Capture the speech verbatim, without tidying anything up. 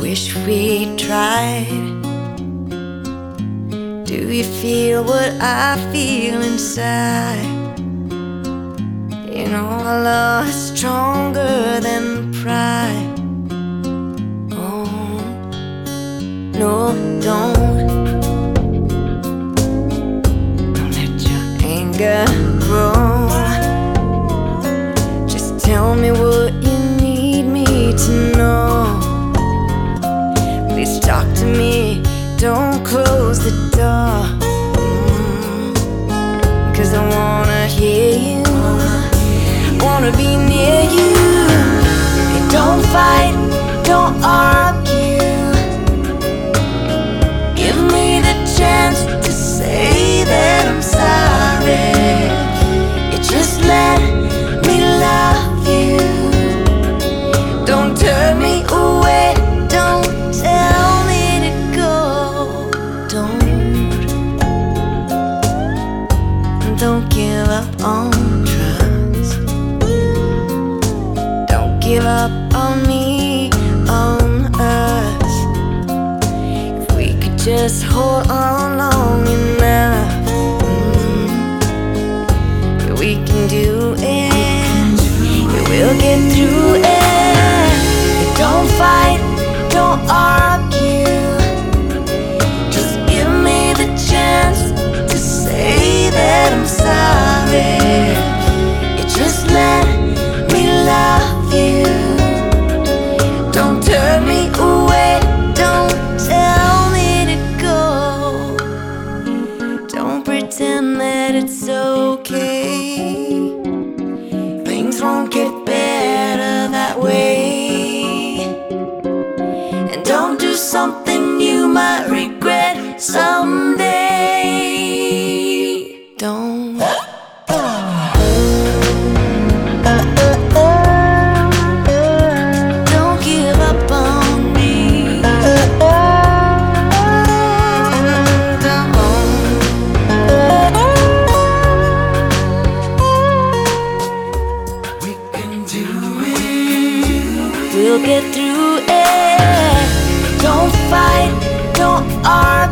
wish we tried. Do you feel what I feel inside? You know our love is stronger than pride. Oh, no, don't Don't let your anger grow. Just tell me what you need me to know. Please talk to me, don't close the door. mm, Cause I wanna hear you, wanna be near you. Hey, don't fight, don't argue. Give me the chance to say that I'm sorry. You just let me love you. Don't turn me away, don't tell me to go. Don't, don't give up on trust. Don't give up on me, on us. If we could just hold on long enough, mm, we can do it. We'll get through it. Don't fight, don't argue. Just give me the chance to say that I'm sorry. You just let me love you. Don't turn me away, don't tell me to go. Don't pretend that it's okay. Things won't get better that way. And don't do something you might regret someday. Don't. Don't give up on me. Don't. We can do it. We'll get through it. Don't fight, don't argue.